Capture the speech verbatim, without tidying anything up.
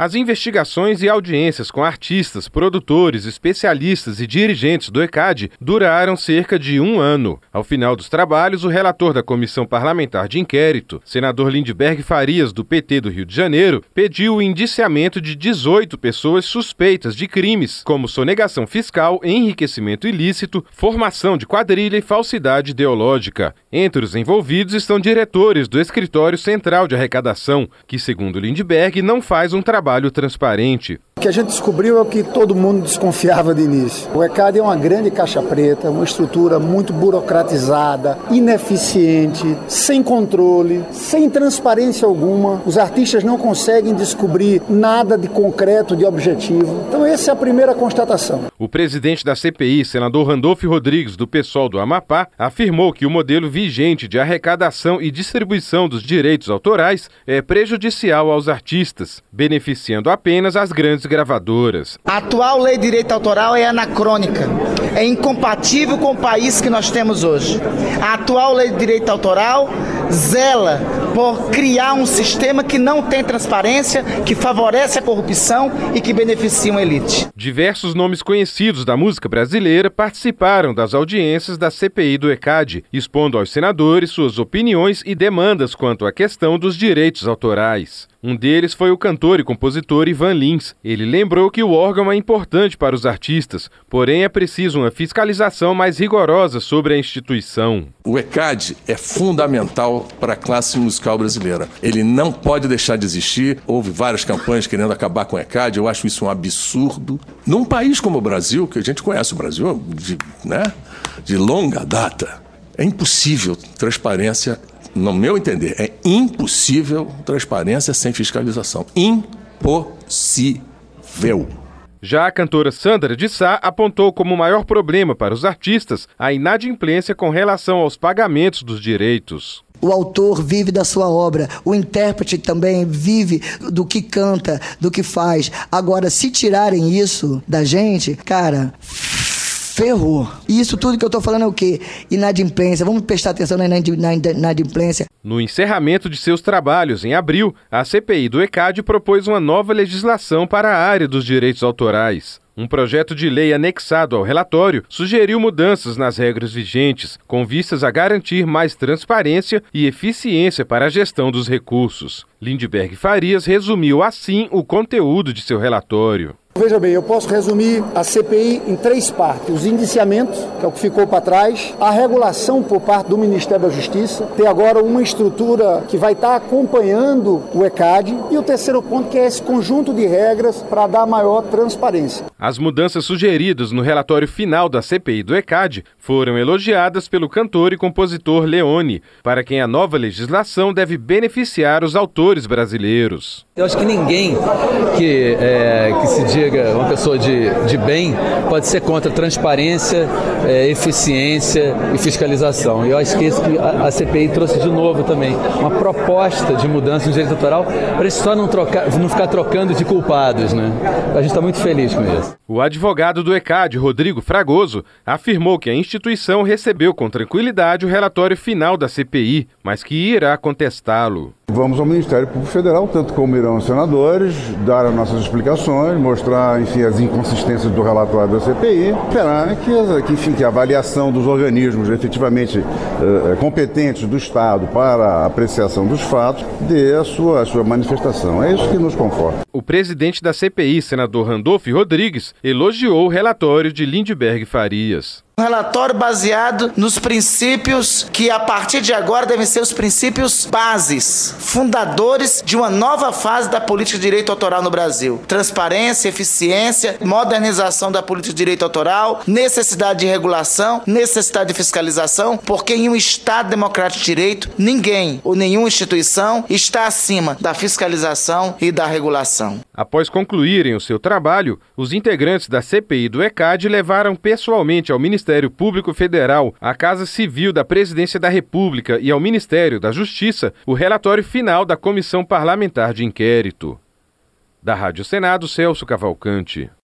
As investigações e audiências com artistas, produtores, especialistas e dirigentes do ECAD duraram cerca de um ano. Ao final dos trabalhos, o relator da Comissão Parlamentar de Inquérito, senador Lindbergh Farias, do P T do Rio de Janeiro, pediu o indiciamento de dezoito pessoas suspeitas de crimes, como sonegação fiscal, enriquecimento ilícito, formação de quadrilha e falsidade ideológica. Entre os envolvidos estão diretores do Escritório Central de Arrecadação, que, segundo Lindbergh, não faz um trabalho transparente. O que a gente descobriu é o que todo mundo desconfiava de início. O ECAD é uma grande caixa preta, uma estrutura muito burocratizada, ineficiente, sem controle, sem transparência alguma. Os artistas não conseguem descobrir nada de concreto, de objetivo. Então essa é a primeira constatação. O presidente da C P I, senador Randolfo Rodrigues, do PSOL do Amapá, afirmou que o modelo vigente de arrecadação e distribuição dos direitos autorais é prejudicial aos artistas, beneficiando apenas as grandes gravadoras. A atual lei de direito autoral é anacrônica, é incompatível com o país que nós temos hoje. A atual lei de direito autoral zela por criar um sistema que não tem transparência, que favorece a corrupção e que beneficia uma elite. Diversos nomes conhecidos da música brasileira participaram das audiências da C P I do ECAD, expondo aos senadores suas opiniões e demandas quanto à questão dos direitos autorais. Um deles foi o cantor e compositor Ivan Lins. Ele lembrou que o órgão é importante para os artistas, porém é preciso uma fiscalização mais rigorosa sobre a instituição. O ECAD é fundamental para a classe musical brasileira. Ele não pode deixar de existir. Houve várias campanhas querendo acabar com o ECAD. Eu acho isso um absurdo. Num país como o Brasil, que a gente conhece o Brasil de, né, de longa data, é impossível transparência. No meu entender, é impossível transparência sem fiscalização. Impossível. Já a cantora Sandra de Sá apontou como maior problema para os artistas a inadimplência com relação aos pagamentos dos direitos. O autor vive da sua obra, o intérprete também vive do que canta, do que faz. Agora, se tirarem isso da gente, cara... ferrou. E isso tudo que eu estou falando é o quê? Inadimplência. Vamos prestar atenção na inadimplência. No encerramento de seus trabalhos, em abril, a C P I do ECAD propôs uma nova legislação para a área dos direitos autorais. Um projeto de lei anexado ao relatório sugeriu mudanças nas regras vigentes, com vistas a garantir mais transparência e eficiência para a gestão dos recursos. Lindbergh Farias resumiu assim o conteúdo de seu relatório. Veja bem, eu posso resumir a C P I em três partes. Os indiciamentos, que é o que ficou para trás, a regulação por parte do Ministério da Justiça, tem agora uma estrutura que vai estar acompanhando o ECAD, e o terceiro ponto, que é esse conjunto de regras para dar maior transparência. As mudanças sugeridas no relatório final da C P I do ECAD foram elogiadas pelo cantor e compositor Leone, para quem a nova legislação deve beneficiar os autores brasileiros. Eu acho que ninguém que, é, que se diga uma pessoa de, de bem pode ser contra transparência, é, eficiência e fiscalização. E eu acho que isso que a, a C P I trouxe de novo também, uma proposta de mudança no direito autoral para isso só não, trocar, não ficar trocando de culpados, né? A gente está muito feliz com isso. O advogado do ECAD, Rodrigo Fragoso, afirmou que a instituição recebeu com tranquilidade o relatório final da C P I, mas que irá contestá-lo. Vamos ao Ministério Público Federal, tanto como irão os senadores, dar as nossas explicações, mostrar, enfim, as inconsistências do relatório da C P I, esperar que, que, enfim, que a avaliação dos organismos efetivamente eh, competentes do Estado para a apreciação dos fatos dê a sua, a sua manifestação. É isso que nos conforta. O presidente da C P I, senador Randolfo Rodrigues, elogiou o relatório de Lindbergh Farias. Um relatório baseado nos princípios que, a partir de agora, devem ser os princípios bases, fundadores de uma nova fase da política de direito autoral no Brasil. Transparência, eficiência, modernização da política de direito autoral, necessidade de regulação, necessidade de fiscalização, porque em um Estado democrático de direito, ninguém ou nenhuma instituição está acima da fiscalização e da regulação. Após concluírem o seu trabalho, os integrantes da C P I do ECAD levaram pessoalmente ao Ministério Público Federal, à Casa Civil da Presidência da República e ao Ministério da Justiça o relatório final da Comissão Parlamentar de Inquérito. Da Rádio Senado, Celso Cavalcante.